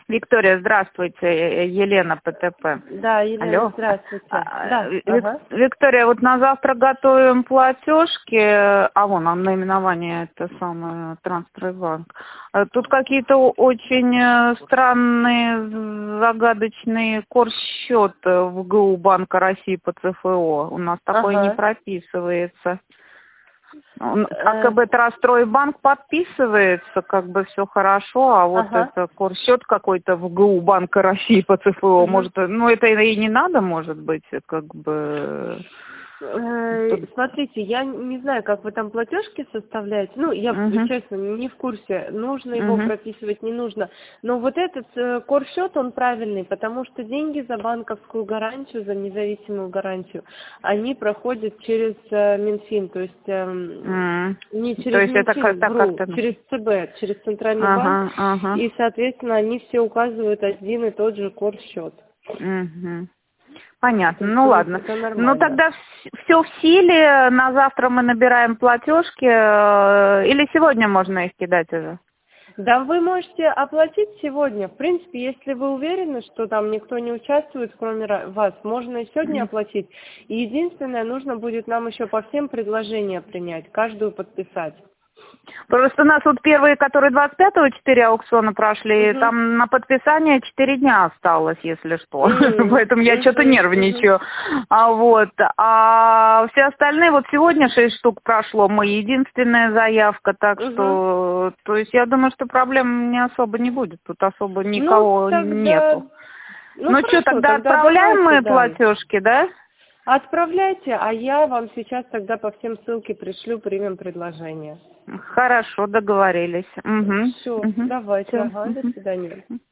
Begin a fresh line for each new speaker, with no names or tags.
Виктория, здравствуйте. Елена, ПТП.
Да, Елена,
Алло.
здравствуйте. Да, ага.
Виктория, вот на завтра готовим платежки, вон, наименование это самое, Трансстройбанк. Тут какие-то очень странные, загадочные курс-счеты в ГУ Банка России по ЦФО. У нас такое не прописывается. АКБ Трансстройбанк подписывается, как бы все хорошо, а вот это курс-счет какой-то в ГУ Банка России по ЦФО, может, это и не надо, может быть, как бы...
Смотрите, я не знаю, как вы там платежки составляете. Ну, я, честно, не в курсе, нужно его прописывать, не нужно. Но вот этот корсчет, он правильный, потому что деньги за банковскую гарантию, за независимую гарантию, они проходят через Минфин, то есть не через Минфин, через ЦБ, через Центральный банк. И, соответственно, они все указывают один и тот же корсчет.
Понятно, ну ладно. Ну тогда все в силе, на завтра мы набираем платежки, или сегодня можно их кидать уже?
Да, вы можете оплатить сегодня. В принципе, если вы уверены, что там никто не участвует, кроме вас, можно и сегодня оплатить. И единственное, нужно будет нам еще по всем предложения принять, каждую подписать.
Просто у нас вот первые, которые 25-го 4 аукциона прошли, там на подписание 4 дня осталось, если что. Поэтому я что-то нервничаю. А все остальные, вот сегодня 6 штук прошло, мы единственная заявка, так что, то есть я думаю, что проблем не особо не будет, тут особо никого нету. Ну что, тогда отправляем мы платежки, да?
Отправляйте, а я вам сейчас тогда по всем ссылке пришлю, примем предложение.
Хорошо, договорились.
Все, давайте, до свидания.